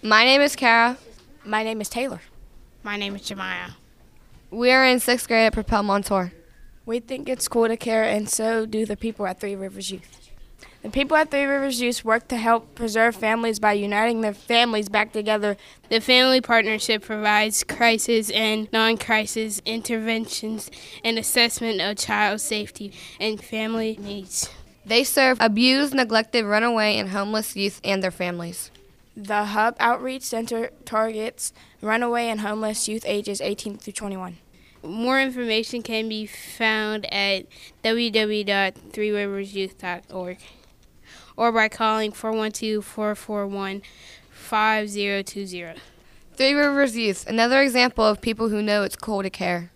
My name is Kara. My name is Taylor. My name is Jemiah. We are in 6th grade at Propel Montour. We think it's cool to care, and so do the people at Three Rivers Youth. The people at Three Rivers Youth work to help preserve families by uniting their families back together. The family partnership provides crisis and non-crisis interventions and assessment of child safety and family needs. They serve abused, neglected, runaway, and homeless youth and their families. The Hub Outreach Center targets runaway and homeless youth ages 18 through 21. More information can be found at www.threeriversyouth.org or by calling 412-441-5020. Three Rivers Youth, another example of people who know it's cool to care.